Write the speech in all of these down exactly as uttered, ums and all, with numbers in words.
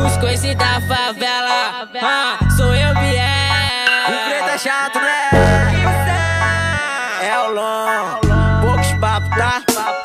Os coices da favela, ah, sou eu, Biel. O preto é chato, né? É o long, poucos papos, tá?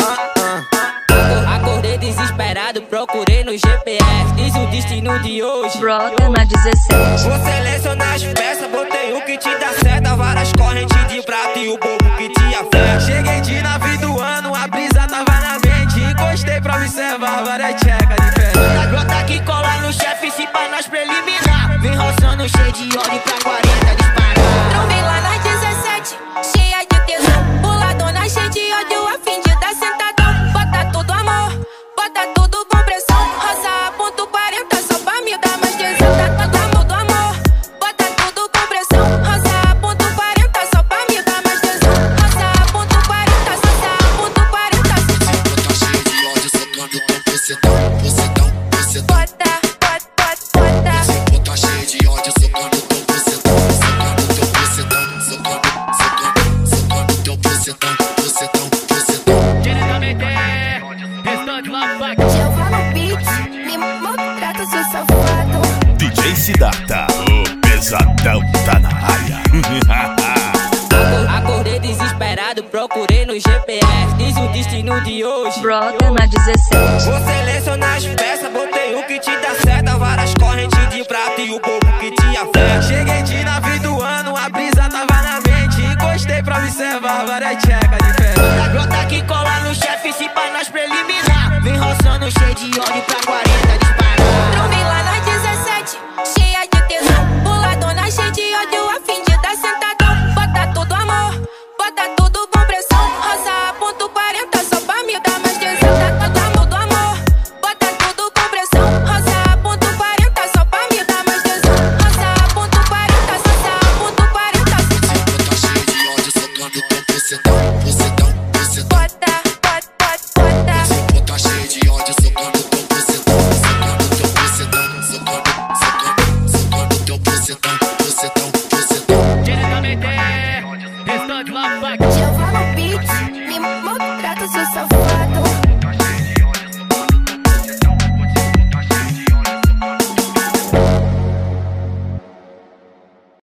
Acordei desesperado, procurei no G P S. Diz o destino de hoje. Brota na dezessete. Vou selecionar as peças, botei o que te dá seta. Várias correntes de prata e o bobo que te afeta. Cheguei de nave do ano, a brisa tava na mente. Encostei pra observar várias tchecas diferentes. Brota que cola no chefe, se pra nós preliminar. Vem roçando cheio de óleo pra quarenta disparar. Trombei lá na dezessete, cheia de tesão. Puladona cheia de ódio, a fim de dar sentadão. Bota tudo amor, bota tudo com pressão. Roça a ponto quarenta só pra me dar mais tesão. Bota tudo amor, bota tudo com pressão. Roça a ponto quarenta só pra me dar mais tesão. Roça a ponto quarenta, roça a ponto quarenta. Tá cheio de ódio, socando teu bucetão, bucetão, bucetão. Bota, bota, bota. Você tá cheio de ódio, socando teu bucetão, socando teu bucetão, socando, socando, socando teu bucetão, bucetão, bucetão. Diretamente, restante lá, vai. Giovanna Beats, me maltrata, seu safado. D J Siddhartha, o pesadão tá na área. Acordei desesperado, procurei no G P S. Diz o destino de hoje. Brota na dezessete. Vou selecionar as peças, botei o que te dá seta. Várias correntes de prata e o bobo que te afeta. Cheguei de nave do ano, a brisa tava na mente. Encostei pra observar várias tchecas diferentes. Brota que cola no chefe, se pra nós preliminar. Vem roçando cheio de óleo pra quarenta disparar. Trombei lá na dezessete, cheia de tesão. Puladona cheia de ódio, a fim de dar sentadão. Bota tudo amor, bota tudo com pressão. Roça a ponto quarenta só pra me dar mais tesão. Bota tudo amor, bota tudo com pressão. Roça a ponto quarenta só pra me dar mais tesão. Roça a ponto quarenta, roça a ponto quarenta. Tá cheio de ódio, socando teu bucetão,